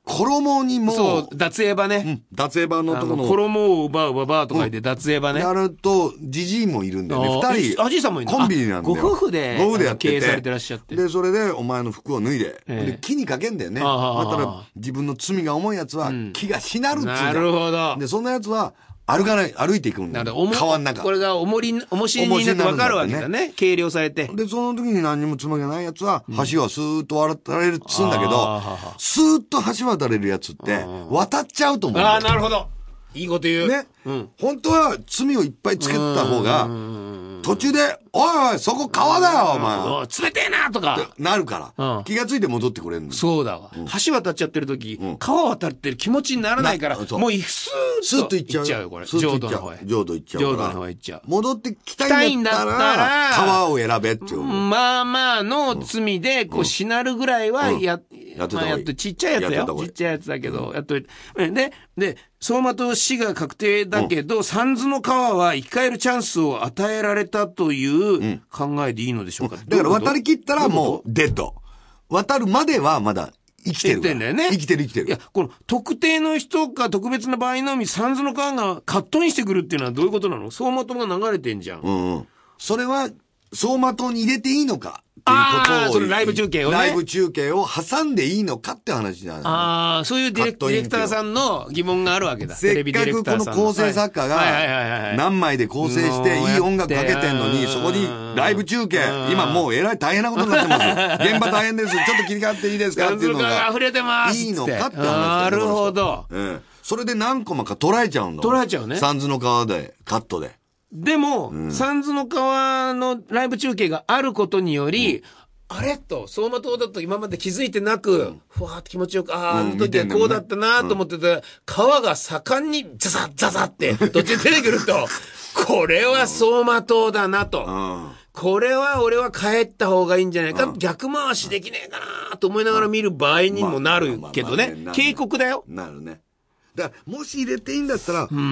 衣にも、 そう、脱エバね。 うん、脱エバのところの。 衣を奪うババアとか言って脱エバね。 やると、ジジイもいるんだよね。二人。 あ、ジジイさんもいるコンビニなんだよ。 ご夫婦で、 ご夫婦でやってて。 経営されてらっしゃって。 で、それで、お前の服を脱いで、えー、で、木にかけんだよね。だから、自分の罪が重いやつは、木がしなるっつうんだ、うん。 なるほど。 で、そんなやつは、歩かない、歩いていくんだよ。川の中。 これが重り、重しになって分かるわけだね。計量されて。 で、その時に何にもつまがないやつは、橋はスーッと渡れるっつうんだけど、スーッと橋渡れるやつって、渡っちゃうと思うんだよ。 ああ、なるほど。いいこと言う。 ね。うん、本当は罪をいっぱいつけた方が、途中で、おいおい、そこ川だよ、お前。 冷てえなとか。 なるから、うん。気がついて戻ってくれるの。 そうだわ。うん、橋渡っちゃってる時、うん、川渡ってる気持ちにならないから、もうスーッと。 スーッと行っちゃう。 行っちゃうよ、これ。浄土の方へ。 浄土行っちゃう。 浄土の方へ行っちゃう。 戻ってきたいんだったら、川を選べっていう。 まあまあの罪で、こう、しなるぐらいは、や、やってた方がいい。まあ、やっとちっちゃいやつだよ。ちっちゃいやつだけど、やっと、で、で、相馬と死が確定だけど、三途の川は生き返るチャンスを与えられたという考えでいいのでしょうか。 だから渡り切ったらもうデッド。渡るまではまだ生きてる。 生きてんだよね。 生きてる生きてる。 いや、この特定の人か特別な場合のみ三途の川がカットインしてくるっていうのはどういうことなの？相馬灯が流れてんじゃん。 うんうん。それは走馬灯に入れていいのかっていうことを。 ああ、それライブ中継をね。 ライブ中継を挟んでいいのかって話なんです、ね。 ああ、そういうディレク、ディレクターさんの疑問があるわけだ。 せっかくこの構成作家が何枚で構成していい音楽かけてんのに、そこにライブ中継、今もうえらい大変なことになってます。現場大変です。ちょっと切り替わっていいですかっていうのが。 溢れてます。 いいのかって話。 なるほど。 うん。それで何コマか捉えちゃうの。 捉えちゃうね。 三途の川で、カットで。 でも、うん、三途の川のライブ中継があることにより、うん、あれと、走馬灯だと今まで気づいてなく、うん、ふわーって気持ちよく、ああ、あの時はこうだったなと思ってて、うん、川が盛んにザザッザザって途中出てくると、これは走馬灯だなと。うんこれは俺は帰った方がいいんじゃないか、うん、逆回しできねえかなと思いながら見る場合にもなるけどね。警告だよ。 なるね。だから、もし入れていいんだったら、うん、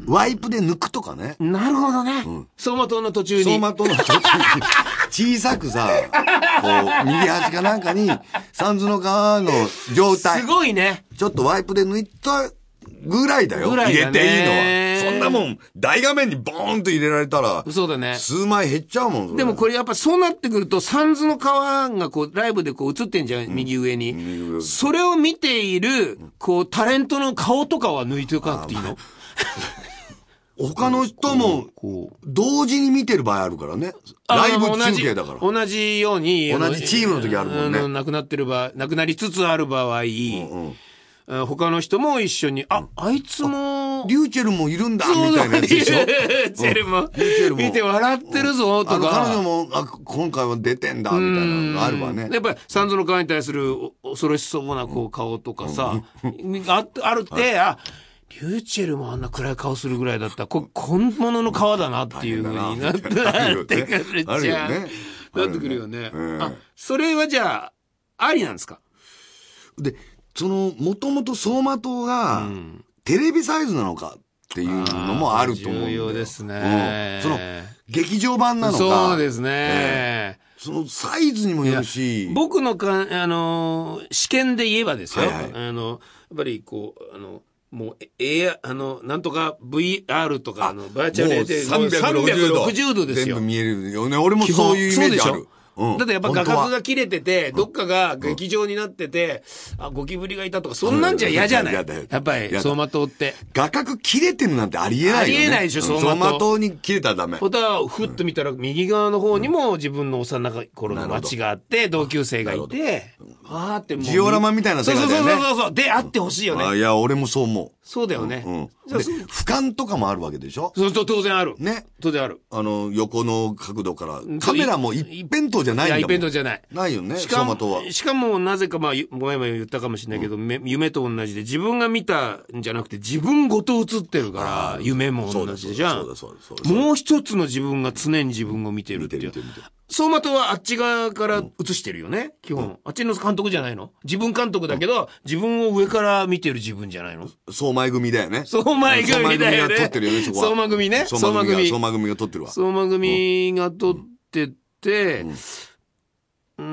ワイプで抜くとかね。 なるほどね。うん、走馬灯の途中に。 走馬灯の途中に、小さくさ、こう、右端かなんかに、三途の川の状態。 すごいね。 ちょっとワイプで抜いたぐらいだよ。ぐらいだね、入れていいのは。そんなもん、大画面にボーンと入れられたら、 そうだね。 数枚減っちゃうもん。 でもこれやっぱそうなってくると、三途の川がこう、ライブでこう映ってんじゃん、うん、右上に、うん。それを見ている、こう、タレントの顔とかは抜いておかなくていいの？ 他の人も、同時に見てる場合あるからね。ライブ中継だから。 同じように。 同じチームの時あるもんね。 亡くなってる場合、亡くなりつつある場合、うんうん、他の人も一緒に、あ、あいつも、 リューチェルもいるんだ、みたいなやつでしょ。 リューチェルも、リューチェルも見て笑ってるぞ、とか。 彼女も、あ、今回は出てんだ、みたいなのがあるわね。 やっぱり、三途の川に対する恐ろしそうな、こう、顔とかさ、あ、あるって、あ、リューチェルもあんな暗い顔するぐらいだったら、こ本物の顔だなっていう風になってくるじゃん。なってくるよね。あ、それはじゃあ、ありなんですか？ で、その、もともと走馬灯が、テレビサイズなのかっていうのもあると思うんだよ。 重要ですね。 うん、その、劇場版なのか。 そうですね。 えー、そのサイズにもよるし。 僕のか、あの、試験で言えばですよ。はいはい、あの、やっぱりこう、あの、もう、ええ、あの、なんとか ブイアール とか、あの、バーチャルでさんびゃくろくじゅうどですよ。 全部見えるよね。俺もそういうイメージある。 うん、だってやっぱ画角が切れてて、どっかが劇場になってて、うん、あ、ゴキブリがいたとか、そんなんじゃ嫌じゃない？やっぱり、走馬灯って。 画角切れてるなんてありえないよね。 ありえないでしょ、走馬灯。 走馬灯に切れたらダメ。 ほたら、ふっと見たら、右側の方にも自分の幼い頃の街があって、同級生がいて、わーってもう。 ジオラマみたいな世界だよね。 そうそうそうそう。で、あってほしいよね。 あ、いや、俺もそう思う。 そうだよね。 うんうん、で俯瞰とかもあるわけでしょ。 そうそう、当然ある。 ね。 当然ある。 あの、横の角度から。カメラも一辺倒じゃないんだもん。 いや、一辺倒じゃない。 ないよね、 しかも、しかも、なぜか、まあ、前も言ったかもしれないけど、うん、夢と同じで、自分が見たんじゃなくて、自分ごと映ってるから、夢も同じじゃん。そうだそうだそうだ。もう一つの自分が常に自分を見てるっていう。走馬灯はあっち側から映してるよね、基本。あっちの監督じゃないの？自分監督だけど、自分を上から見てる自分じゃないの？ 相馬組だよね。 相馬組だよね。相馬組が撮ってるよね、そこは。 相馬組ね。 相馬組。相馬組が撮ってるわ。 相馬組が撮ってて、うん、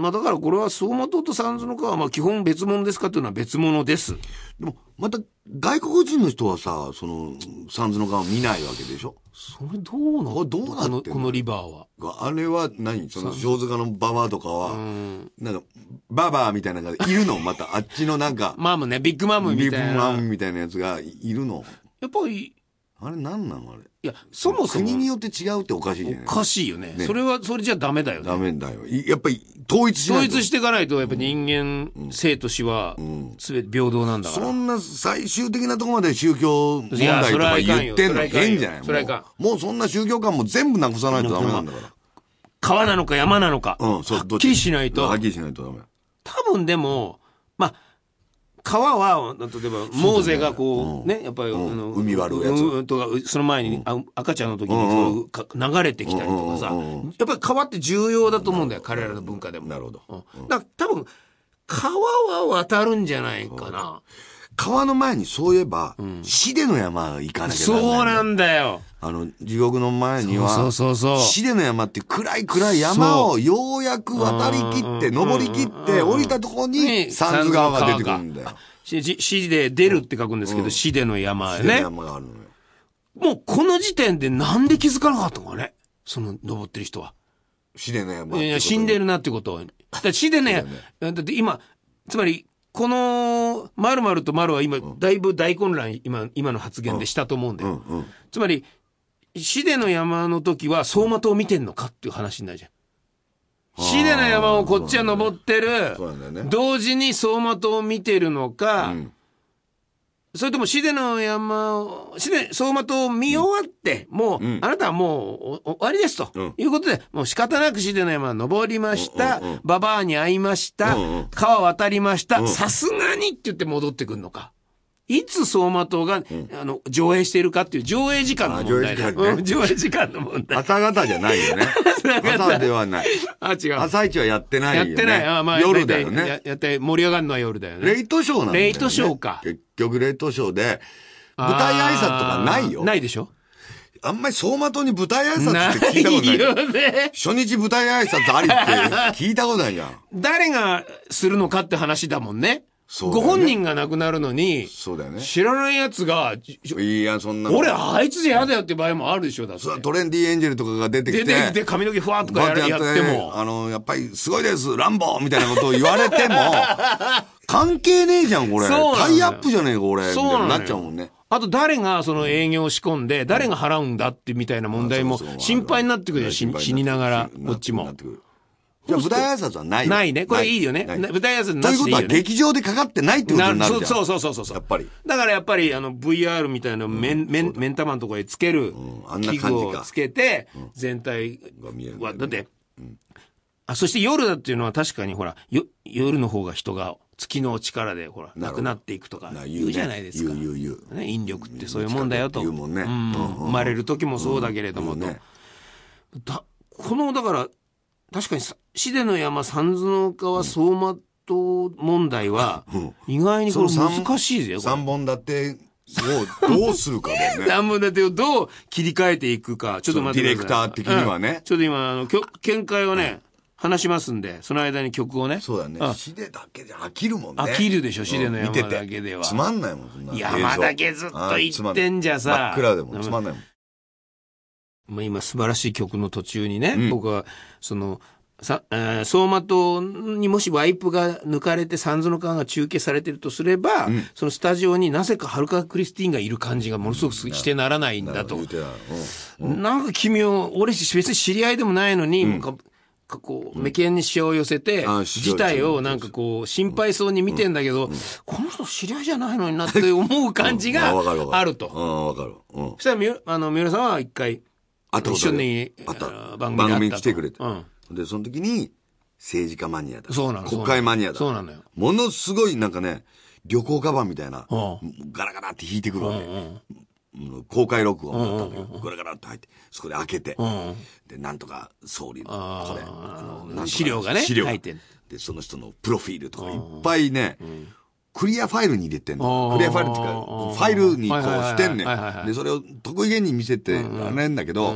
まあだからこれは走馬灯と三途の川はまあ基本別物ですかというのは別物です。 でも、また外国人の人はさ、その、三途の川見ないわけでしょ？ それどうなの？ どうなってんの？ この、このリバーは。 あれは何？その、小塚のババアとかは、なんか、ババアみたいなのがいるの？また、あっちのなんか。 マムね、ビッグマムみたいな。 ビッグマムみたいなやつがいるの？ やっぱり、 あれ何なのあれ。 いや、そもそも。 国によって違うっておかしいじゃない？ おかしいよね。ね、それは、それじゃダメだよね。 ダメだよ。やっぱり、統一しないと。 統一していかないと、やっぱり人間、うん、生と死は、すべて平等なんだから。 そんな最終的なところまで宗教問題とか言ってんの変じゃない？ それはいかん。 もうそんな宗教観も全部なくさないとダメなんだから。 川なのか山なのか。 うん、そう、 はっきりしないと。 はっきりしないとダメ。 多分でも、まあ、川は、例えば、モーゼがこう、ね、やっぱり、 海割るやつ。 とか、その前に赤ちゃんの時に流れてきたりとかさ、やっぱり川って重要だと思うんだよ、彼らの文化でも。 なるほど。 だから多分、川は渡るんじゃないかな。 川の前にそういえば、シデの山行かなきゃならない。 そうなんだよ。 あの、地獄の前には、 そうそうそう。 シデの山って暗い暗い山をようやく渡り切って、登り切って、降りたところに、三途川が出てくるんだよ。 シデ出るって書くんですけど、シデの山ね。シデの山があるのよ。 もうこの時点でなんで気づかなかったのかね、その登ってる人は。 シデの山。 いや、死んでるなってことは。だシデの山、だって今、つまり、この、〇〇と〇は今、だいぶ大混乱、今、今の発言でしたと思うんだよ。うんうん、つまり、シデの山の時は走馬灯を見てんのかっていう話になるじゃん。シデの山をこっちは登ってる、ね、同時に走馬灯を見てるのか、うん、それともシデの山を、シデ、走馬灯を見終わって、うん、もう、うん、あなたはもう終わりですと、うん、いうことで、もう仕方なくシデの山登りました、うんうん、ババアに会いました、うんうん、川渡りました、さすがにって言って戻ってくるのか。いつ走馬灯が、うん、あの、上映しているかっていう上映時間の問題だ。上映時間ね。上映時間の問題。 朝方じゃないよね。朝ではない。 あ、違う。 朝一はやってないよね。 やってない。あ、まあ、 夜だよね。 や, やって盛り上がるのは夜だよね。 レイトショーなんだよね。 レイトショーか。 結局レイトショーで、舞台挨拶とかないよ。 ないでしょ？ あんまり走馬灯に舞台挨拶って聞いたことない。ないよね。初日舞台挨拶ありって聞いたことないじゃん。 誰がするのかって話だもんね。ね、ご本人が亡くなるのに、 そうだよね。 知らない奴が、 いや、そんな。 俺、あいつじゃ嫌だよって場合もあるでしょ、だって。 トレンディエンジェルとかが出てきて。 出てきて髪の毛ふわっとかや, やっても。 あの、やっぱりすごいです、ランボーみたいなことを言われても、関係ねえじゃん、これ。タイアップじゃねえか、これ。そうみたいになっちゃうもんね。 あと誰がその営業を仕込んで、誰が払うんだってみたいな問題も心配になってくるよ、死にながら、こっちも。 じゃあ舞台挨拶はないないね。これいいよね。舞台挨拶なしでいいよね。 ということは劇場でかかってないってことになるじゃん。 そうそうそうそうそう。 やっぱり。 だからやっぱりあの ブイアール みたいなメン、うん、メン、メンタマンとかにつける器具をつけて、全体は、だって、あ、そして夜だっていうのは確かにほら、よ夜の方が人が月の力でほら、亡くなっていくとか言うじゃないですか。 言う言う言う。 ね、引力ってそういうもんだよと。 言うもんね。 うん。生まれる時もそうだけれどもと。だ、この、だから、確かに、シデの山、三途の川、走馬灯問題は、意外にこれ難しいぜよ。 三本立てをどうするかだよね。 三本立てをどう切り替えていくか。ちょっと待ってください。 ディレクター的にはね。 ちょっと今、あの、見解をね、話しますんで、その間に曲をね。 そうだね。シデだけで飽きるもんね。 飽きるでしょ、シデの山だけでは。 つまんないもん、そんな。 山だけずっと行ってんじゃさ。 真っ暗でもつまんないもん。 まあ今素晴らしい曲の途中にね、うん、僕は、その、さ、えー、走馬灯にもしワイプが抜かれて三途の川が中継されてるとすれば、うん、そのスタジオになぜかハルカ・クリスティーンがいる感じがものすごくしてならないんだと。うん、なんか君を、俺別に知り合いでもないのに、うん、かこう、眉間にしわを寄せて、事態をなんかこう、心配そうに見てんだけど、この人知り合いじゃないのになって思う感じがあると。 わかる。 そしたらみ、あの、三浦さんは一回、一緒に番組に来てくれて。で、その時に、政治家マニアだ。 そうなの。 国会マニアだ。 そうなのよ。 ものすごいなんかね、旅行カバンみたいな、ガラガラって引いてくるわけ。公開録音だったんだけど、ガラガラって入って、そこで開けて、で、なんとか総理の、これ、資料がね、 資料入ってんで、その人のプロフィールとかいっぱいね、クリアファイルに入れてんの。クリアファイルっていうか、ファイルにこうしてんねん。で、それを得意げに見せてあれんだけど、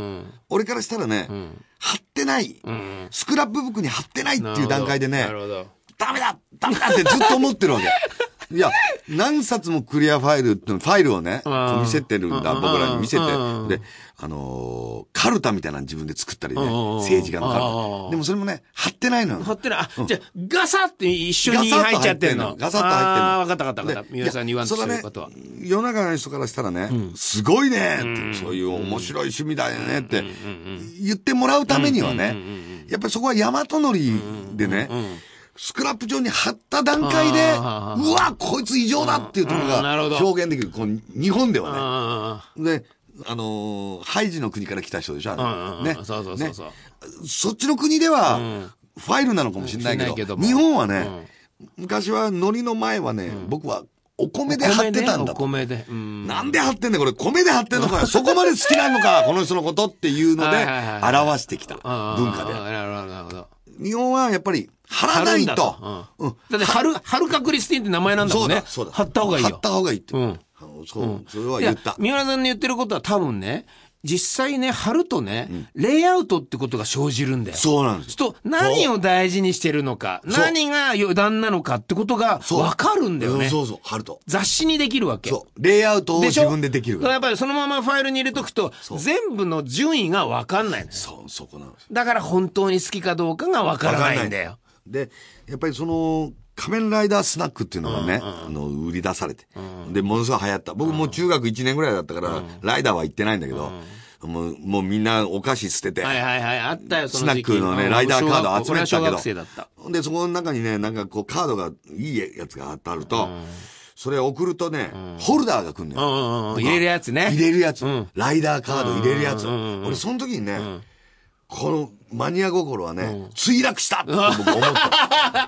俺からしたらね、うん、貼ってない、うん、スクラップブックに貼ってないっていう段階でね、 なるほど。 ダメだダメだってずっと思ってるわけ。いや、何冊もクリアファイルってファイルをね、こう見せてるんだ、僕らに見せて。で、あのー、カルタみたいなの自分で作ったりね、政治家のカルタ。でもそれもね、貼ってないのよ。 貼ってない。あ、うん、じゃあ、ガサって一緒に入っちゃってんの。 ガサッと入ってんの。 ああ、わかったわかったわかった。皆さんに言わんとすることは。 世の中の人からしたらね、うん、すごいねって、うん、そういう面白い趣味だよねって言ってもらうためにはね、やっぱりそこは大和のりでね、うんうんうん、スクラップ上に貼った段階で、うわ、こいつ異常だっていうところが表現できる。この日本ではね。で、あのー、ハイジの国から来た人でしょ、ね。 そうそうそうそう、 ね。そっちの国では、ファイルなのかもしれないけど、けど日本はね、うん、昔は海苔の前はね、うん、僕はお米で貼ってたんだと。 お米で。うん、 なんで貼ってんだこれ、米で貼ってんのかよ。そこまで好きなのか、この人のことっていうので、表してきた文化で。 なるほど、なるほど。 日本はやっぱり、貼らないと。 うん。だって、貼る、貼るかクリスティンって名前なんだもんね。 そうだ、そうだ。 貼った方がいいよ。 貼った方がいいって。うん。そう、それは言った。 三浦さんの言ってることは多分ね、実際ね、貼るとね、うん、レイアウトってことが生じるんだよ。 そうなんです。 と、何を大事にしてるのか、何が余談なのかってことが分かるんだよね。 そうそうそう、貼ると。 雑誌にできるわけ。 そう。レイアウトを自分でできるから。 やっぱりそのままファイルに入れとくと、全部の順位が分かんないのよ。 そう、そこなんです。 だから本当に好きかどうかが分からないんだよ。 で、やっぱりその、仮面ライダースナックっていうのがね、うんうん、あの、売り出されて、うん。で、ものすごい流行った。僕もう中学いちねんぐらいだったから、うん、ライダーは行ってないんだけど、うん、もう、もうみんなお菓子捨てて。 はいはいはい、あったよ、その時期スナックのね、ライダーカード集めてたけど。 小学生だった。 で、そこの中にね、なんかこう、カードがいいやつがあると、うん、それ送るとね、うん、ホルダーが来るのよ、 うんうん。入れるやつね。 入れるやつ。うん、ライダーカード入れるやつ。うんうんうん、俺、その時にね、うん、このマニア心はね、うん、墜落したって僕思った。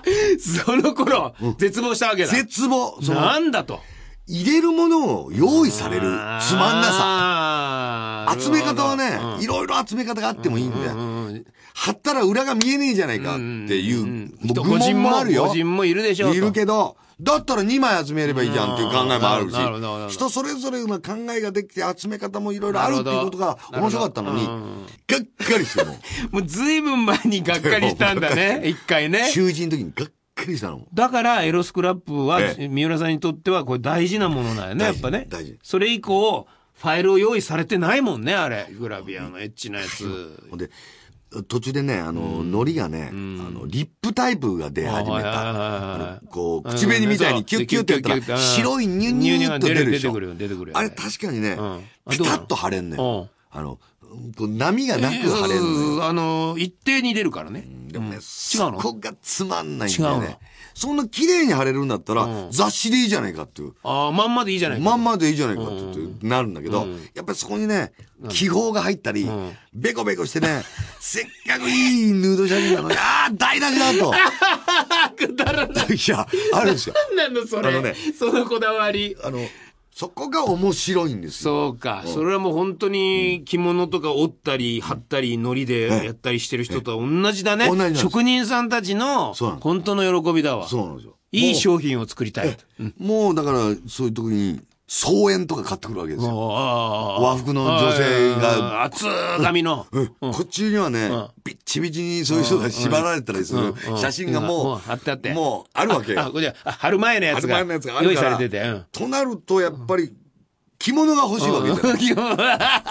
その頃、うん、絶望したわけだ。 絶望。 なんだと。 入れるものを用意されるつまんなさ。集め方はね、うん、いろいろ集め方があってもいいんだよ。うんうん、貼ったら裏が見えねえじゃないかっていう、うん、 疑問もあるよ。個人もいるでしょ。 いるけど、だったらにまい集めればいいじゃんっていう考えもあるし、人それぞれの考えができて集め方もいろいろあるっていうことが面白かったのに、がっかりしてももうずいぶん前にがっかりしたんだね、一回ね。 囚人の時にがっかりしたの。 だからエロスクラップは三浦さんにとってはこれ大事なものだよね、やっぱね。 大事。 それ以降、ファイルを用意されてないもんね、あれ。グラビアのエッチなやつ。 で途中でね、あの、うん、海苔がね、うん、あの、リップタイプが出始めた。こう、口紅みたいにキュッキュッってやったら、白いニュニュニュッと出るでしょ。 出てくるよ、出てくるよ。 あれ確かにね、ピタッと貼れんねん。あの、こう波がなく貼れんねん。 あの、一定に出るからね。 でもね、そこがつまんないんだよね。そんな綺麗に貼れるんだったら、雑誌でいいじゃないかっていう。 ああ、まんまでいいじゃないか。 まんまでいいじゃないかってなるんだけど、やっぱりそこにね、気泡が入ったり、ベコベコしてね、せっかくいいヌード写真なのに、ああ、台無しだと。 くだらない。 いや、あるんですよ。 なんなのそれ。あのね、そのこだわり。 あの、そこが面白いんですよ。そうか。それはもう本当に着物とか折ったり、貼ったり、糊でやったりしてる人とは同じだね。同じ職人さんたちの本当の喜びだわ。 そうなんですよ。 いい商品を作りたい。 もうだから、そういう時に、草園とか買ってくるわけですよ。和服の女性が。 厚紙の。 こっちにはね、ビッチビチにそういう人が縛られたりする写真がもう、 あってあって。 もうあるわけ。 あ、これじゃ貼る前のやつが用意されてて。 となると、やっぱり、着物が欲しいわけじゃない。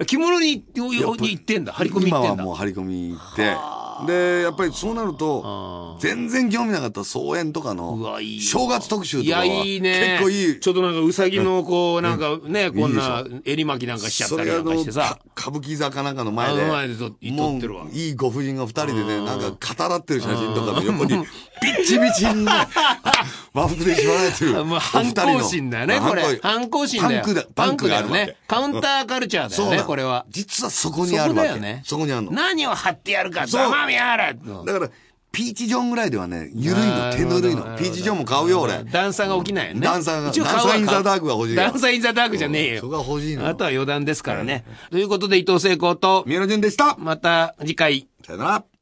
着物に行ってんだ。張り込み行ってんだ。 今はもう張り込み行って。で、やっぱりそうなると、全然興味なかった草園とかの、正月特集とかは、結構いい。 ちょっとなんかうさぎのこう、なんかね、こんな襟巻きなんかしちゃったりなんかしてさ。 歌舞伎坂なんかの前で、もういいご婦人が二人でね、なんか語らってる写真とかの横に、ビッチビチにね、和服で縛られてる。 もう反抗心だよね、これ。反抗心だよ。パンクだよね。カウンターカルチャーだよね、これは。 実はそこにあるわけ。そこだよね。そこにあるの。 何を貼ってやるか、ざまみやれ。 だから、ピーチジョンぐらいではね、ゆるいの、手ぬるいの。ピーチジョンも買うよ、俺。 段差が起きないよね。 段差が、段差インザダークが欲しい。 段差インザダークじゃねえよ。 そこが欲しいの。 あとは余談ですからね。ということで、伊藤聖光と、 三浦淳でした。 また次回。 さよなら。